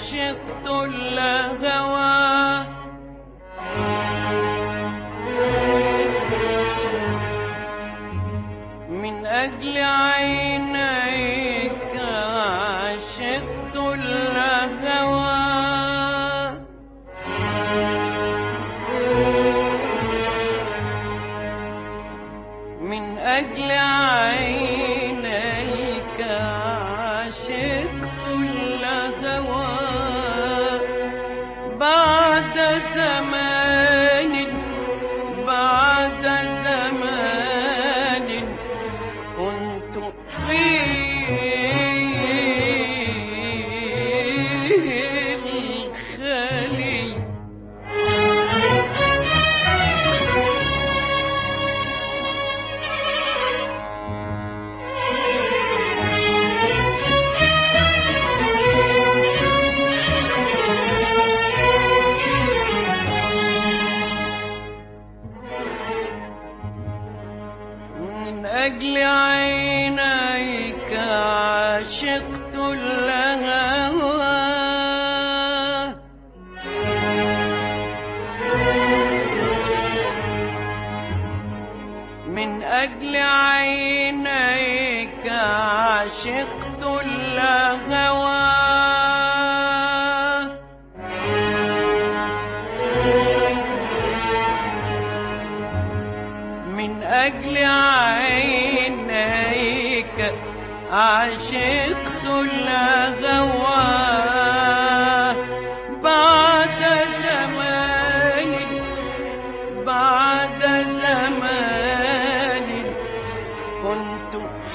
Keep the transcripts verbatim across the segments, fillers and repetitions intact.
عشقت الهوى من أجل عينيك عشقت الهوى من أجل عينيك عشقت الهوى بعد زمان بعد زمان كنت فيه الخالي من أجل عينيك عشقت الهوى من أجل عينيك عشقت الهوى من أجل عينيك عشقت الهوى بعد زمان بعد زمان كنت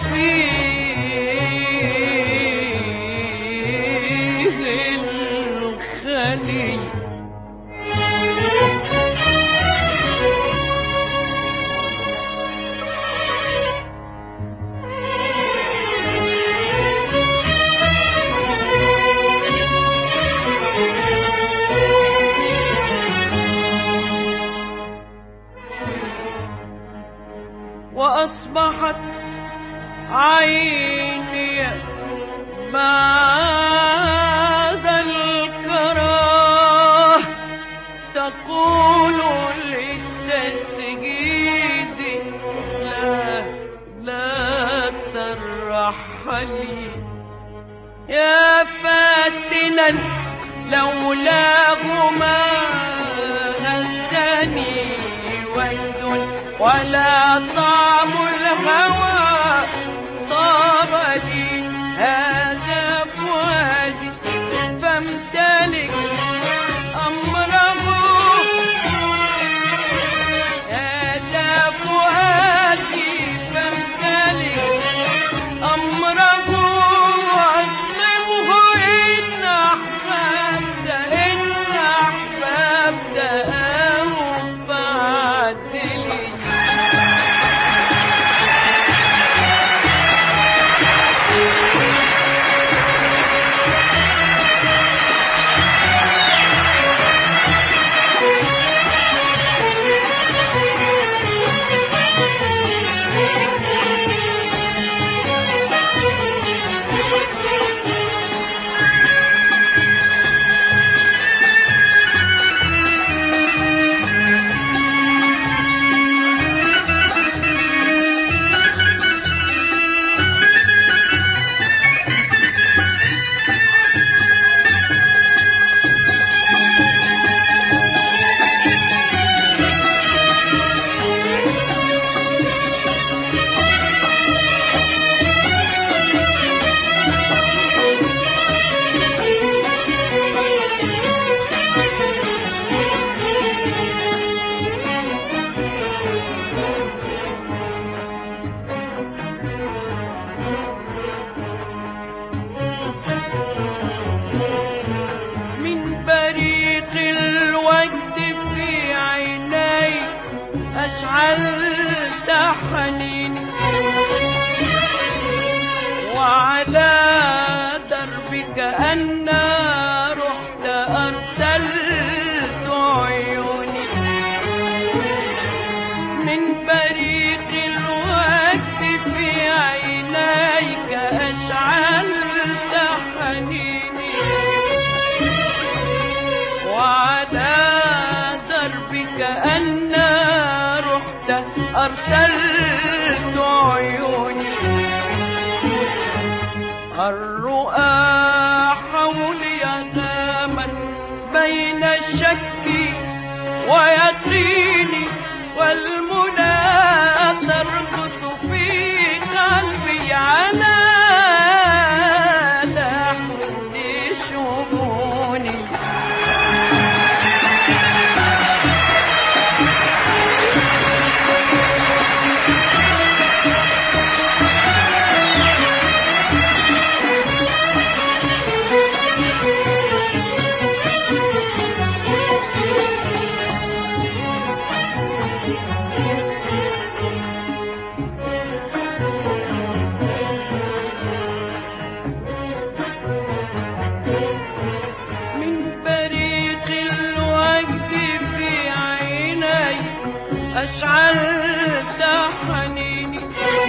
فيه الخالي وأصبحت عيني بعد الكراه تقول للتسجيد لا لا ترحلي يا فاتنا لولاه ما هزني وجد ولا طعم الهوى طاب لي هذا فؤادي فامتلك أمره هذا فؤادي فامتلك أمره وأسلمه إن أحببت إن أحببت أو فعدلي أشعلت حنيني وعلى دربك أنا رحت أرسلت عيوني من بريق الوقت في عينيك أشعلت حنيني وعلى دربك أنا رحت أرسلت عيوني. الرؤى حولي غامت بين الشك ويقيني، والمنى ترقص في قلبي على لحن شجوني. أشعلت حنيني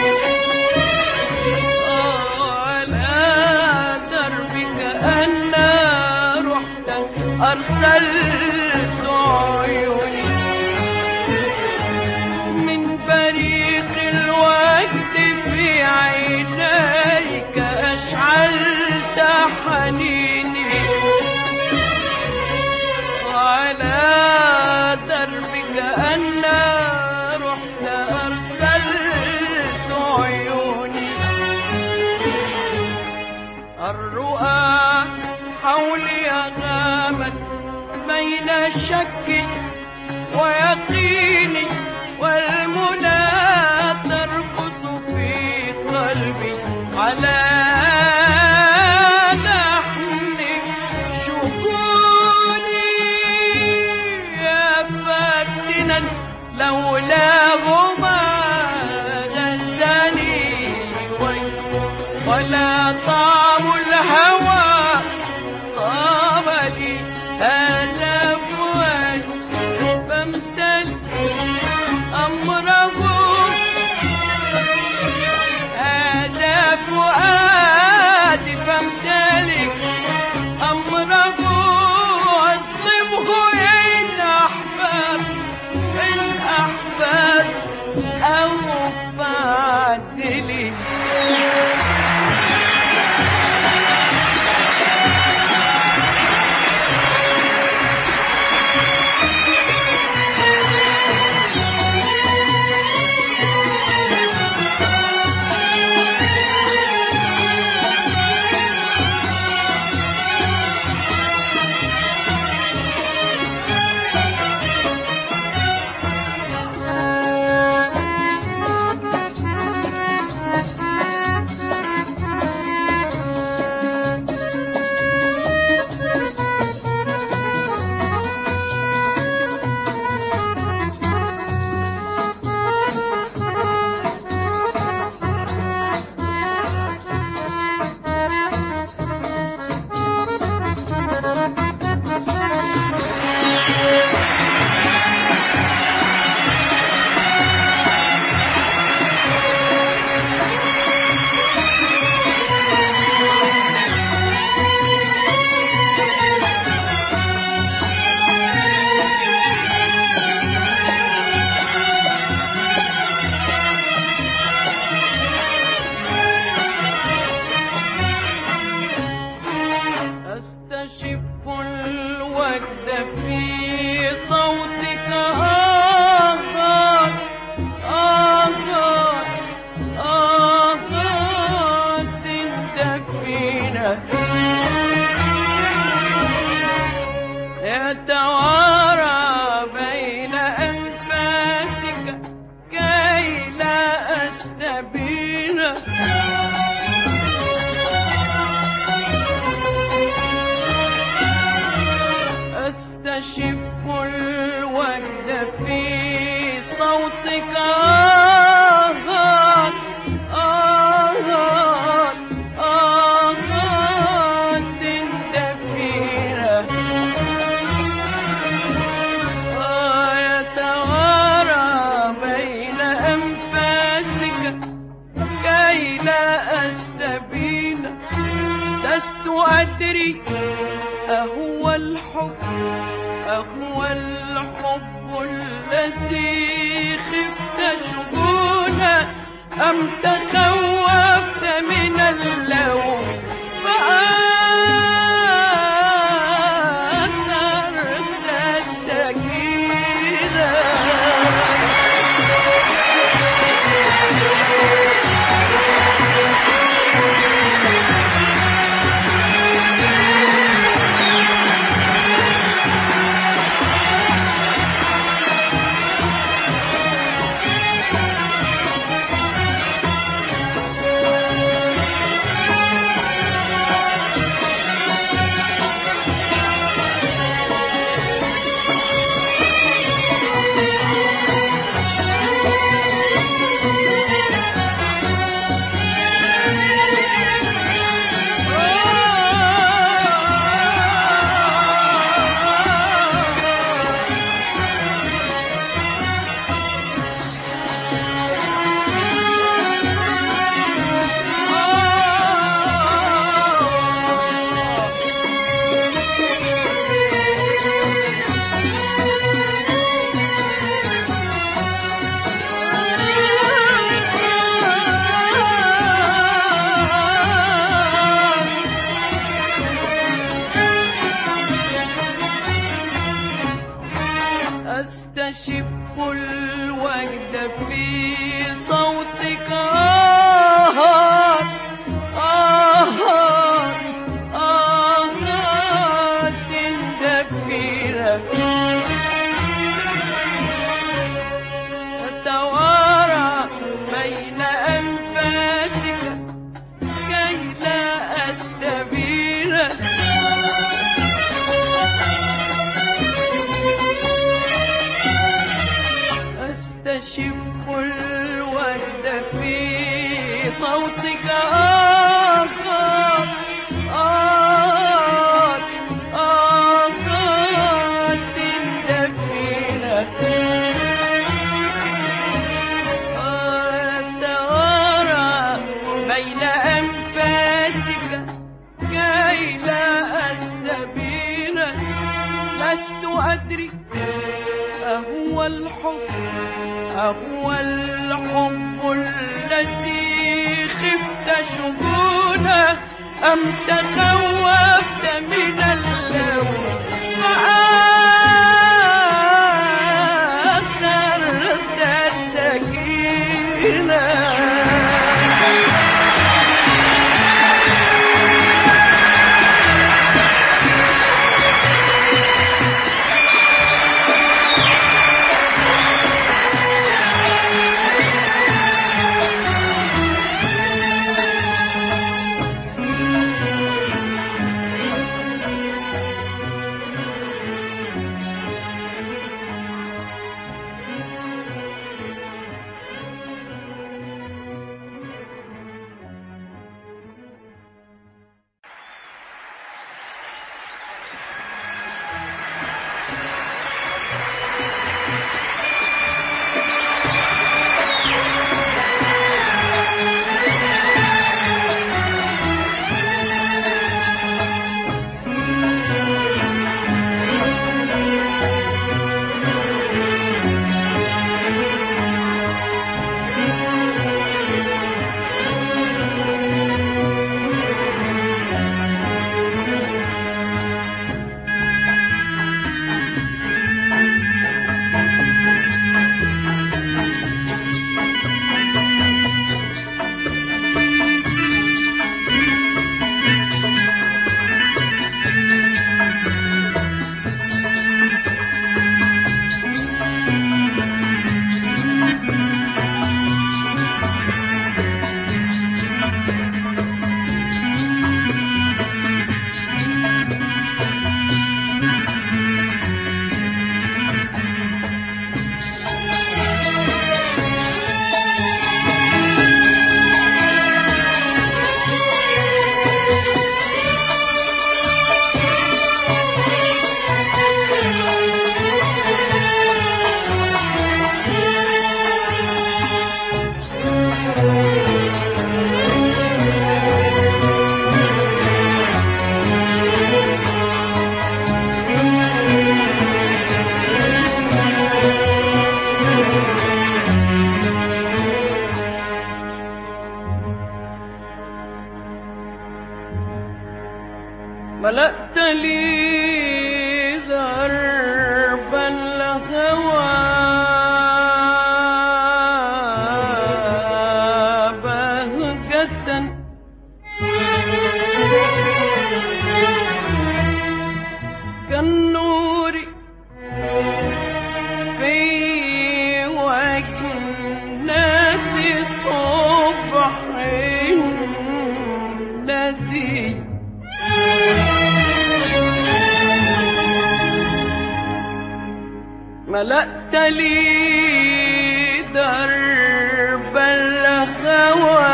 على دربك أنا رحت أرسلت عيوني. من بريق الوجد في عينيك أشعلت حنيني على دربك أنا رحت أرسلت عيوني. الرؤى حولي غامت بين الشك ويقيني، والمنى ترقص في قلبي على لحن شجوني. يا فاتنا لولاهما غزاني، ولا طعم الهوى طاب لي هذا فؤاد، فامتلئ أمره هذا فؤاد، فامتلئ أمره أظلمه إن أحباب إن أحباب أو فعدلي. يتوارى بين أنفاسك كي لا أستبين. أستشف الوجد في صوتك آهات آهات آهات دفينة يتوارى بين أنفاسك كي لا أستبين. لست أدري أهو الحب أهو الحب الذي خفت شجونه أم تخوفت من اللوم فآثرت السكينة. أستشف الوجد في صوتك آهات آهات آهات دفيرة تتوارى بين أنفاسك كي لا أستبين. أستشف الود في صوتك آخر آخر آخر دفينة أتوارى بين أنفاسك كي لا أستبين. لست أدري أهو الحب أهو الحب الذي خفت شجونه أم تخوفت من اللوم فآثرت السكينة. ضرب الهوى بهجة كالنور في وجنات صبح الذي ملأت لي درب الهوى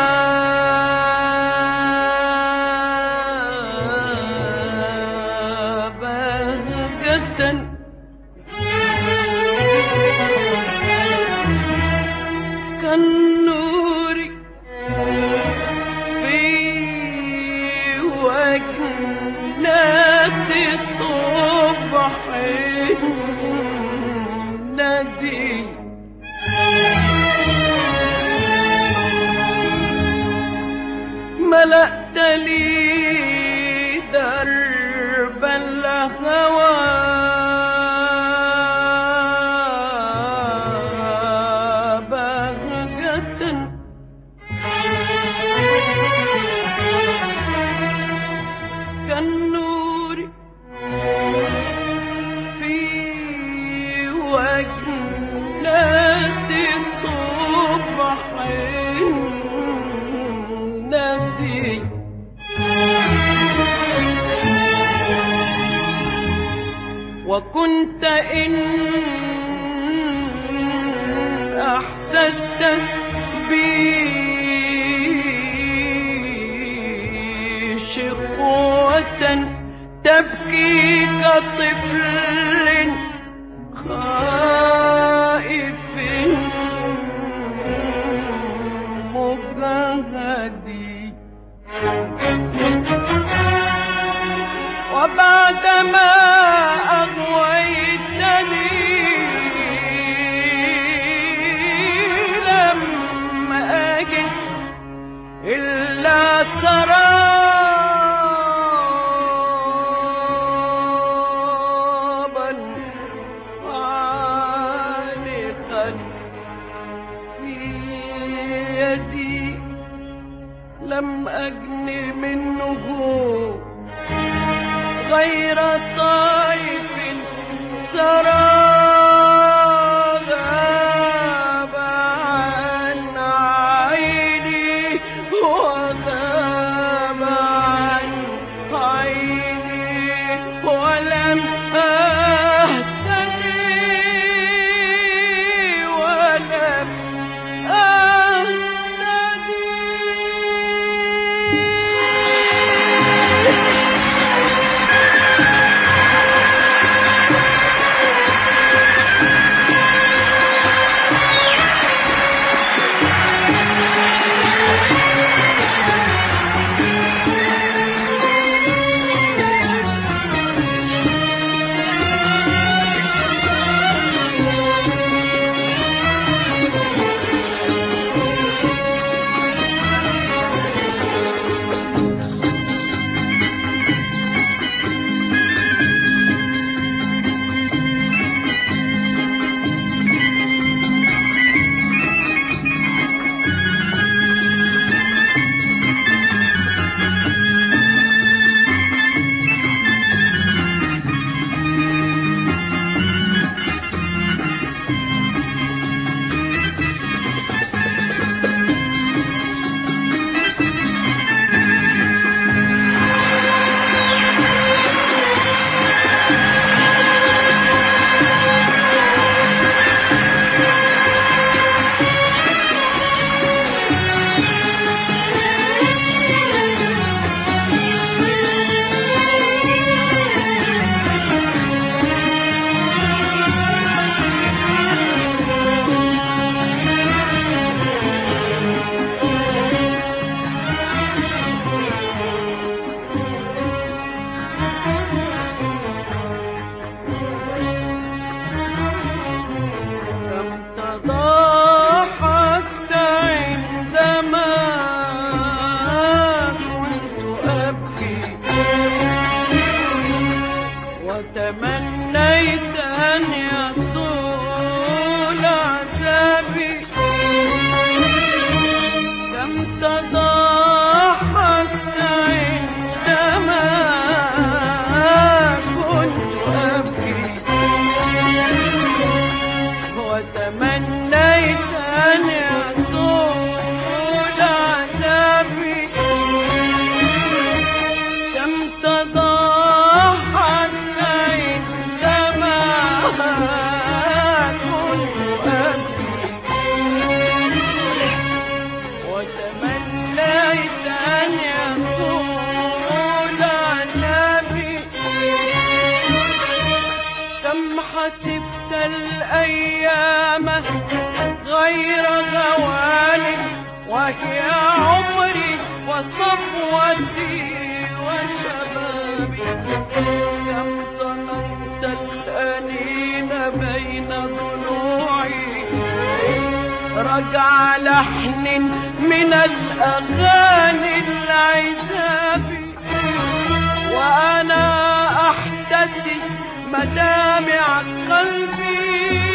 بهجة كالنور في وجنات صبح الذي ملأت لي درب الهوى بهجة كالنور في وجنات صبح الذي وكنت إن أحسست بي شقوة تبكي كطفل خائف مجهدي وبعدما أغويتني لم أجد إلا سرابا عالقا في يدي لم أجن منه غير طيف سرى غاب عن عيني وغاب عن عيني ولم أهتدي ولم أهتدي وتمنيت أن يطول عذابي كم تضاحكت عندما كنت أبكي وتمنيت أن يطول عذابي كم تضاحكت عندما كنت أبكي وتمنيت أن يطول عذابي كم حسبت الأيام غير غوال وهي عمري وصبوتي وشبابي كم ظننت الأنين بين ضلوعي رجع لحن من الأغاني العذاب وأنا أحتسي مدامع قلبي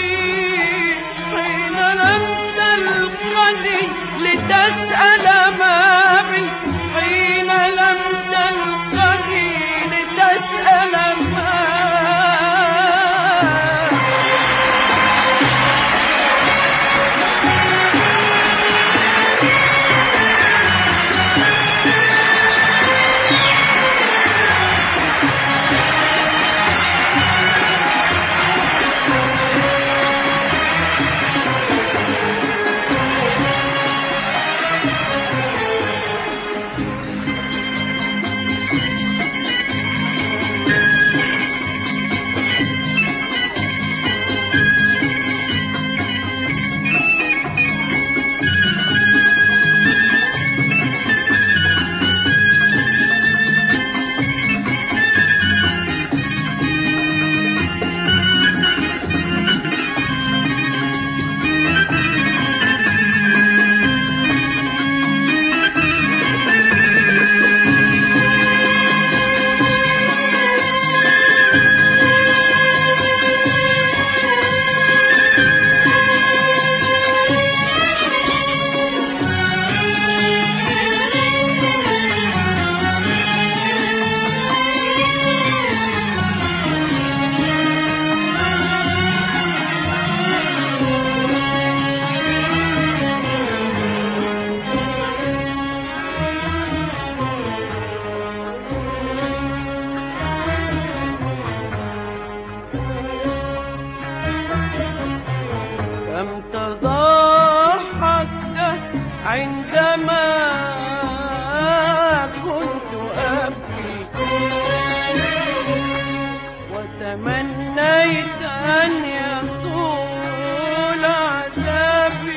حين لم تلقني لتسأل ما بي حين لم تلقني لتسأل ما عندما كنت أبكي وتمنيت أن يطول عذابي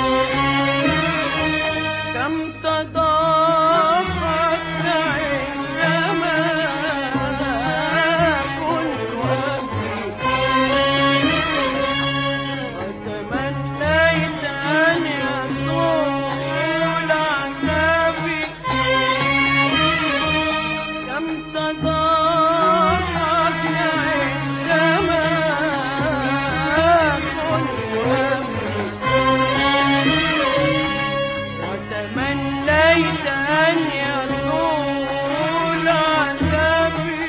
كم تضاحكت عندما كنت أبكي وتمنيت أن يطول وتمنيت أن يطول عذابي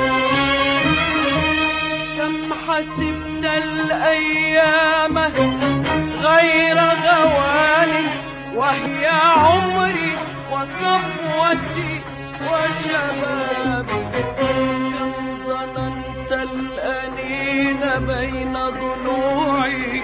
كم حسبت الأيام غير غوال وهي عمري وصبوتي وشبابي كم ظننت الأنين بين ضلوعي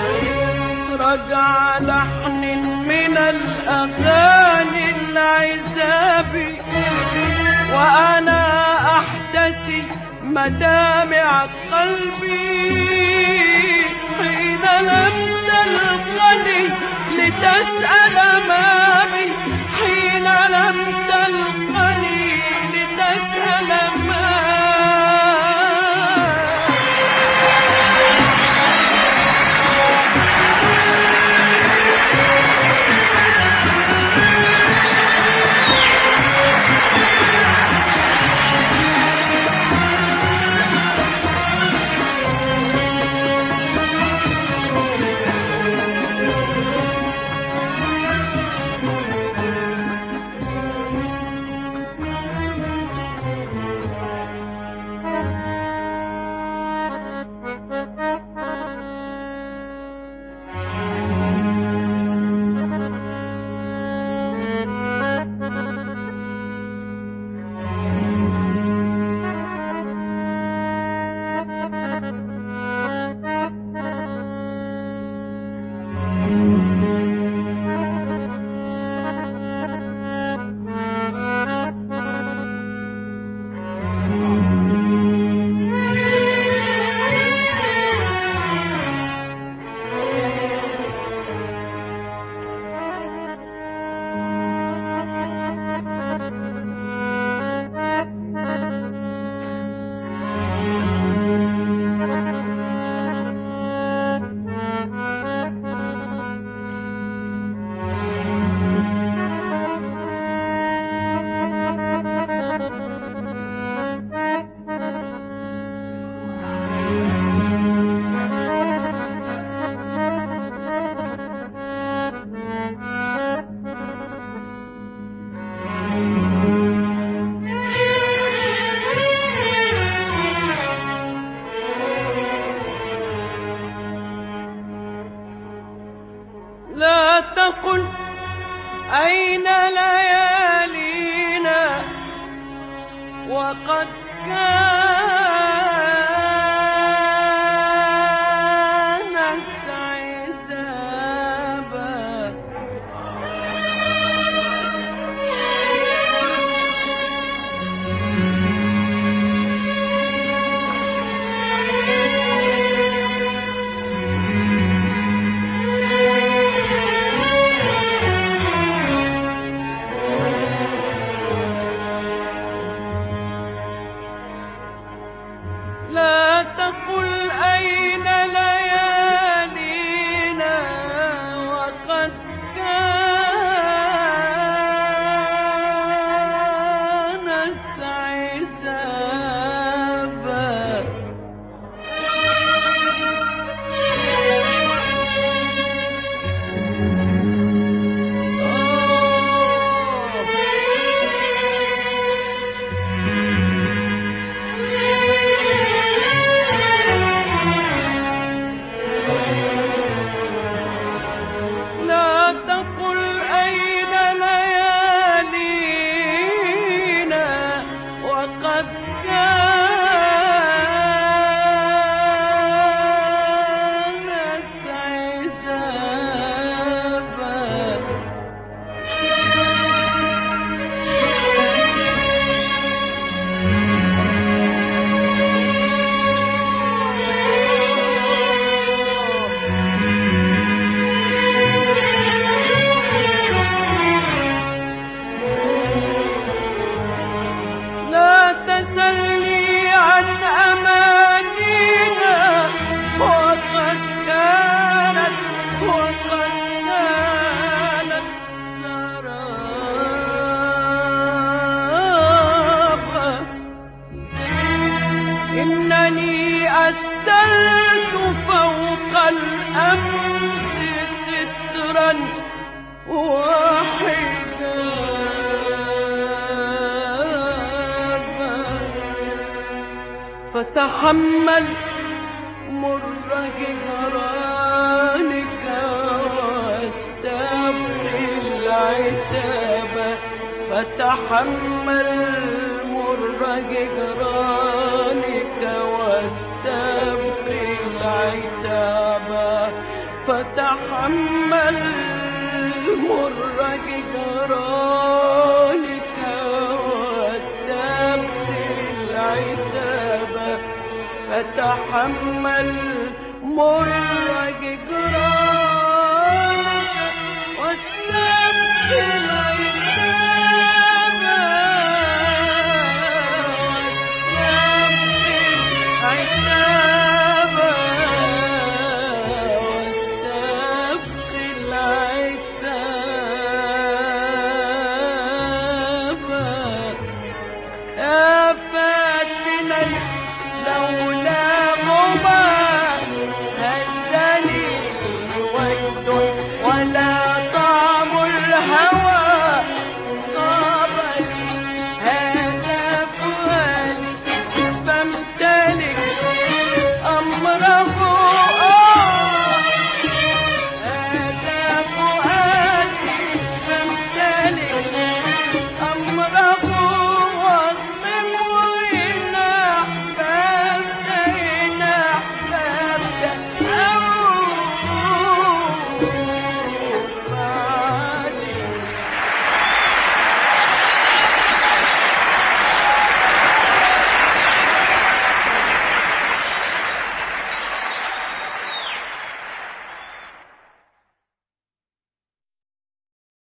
رجع لحن من الأغاني العذاب وأنا أحتسي مدامع قلبي حين لم تلقني لتسأل ما بي حين لم تلقني لتسأل ما تقل أين ليالينا وقد كانت عزابا. لا تقل أين ليالينا وقد كانت عزابا. لا تقل أين ليالينا وقد كانت عزابا. لا تسلني عن أمانينا وقد كانت وقد كانت سرابا. إنني أستلت فوق الأمس سترا وحجابا. فتحمل مر جدرانك واستبقي العتاب. فتحمل مر جدرانك واستبقي العتاب. فتحمل مر جدرانك واستبقي العتاب. فتحمل مر جدرانك واستبقي العتاب.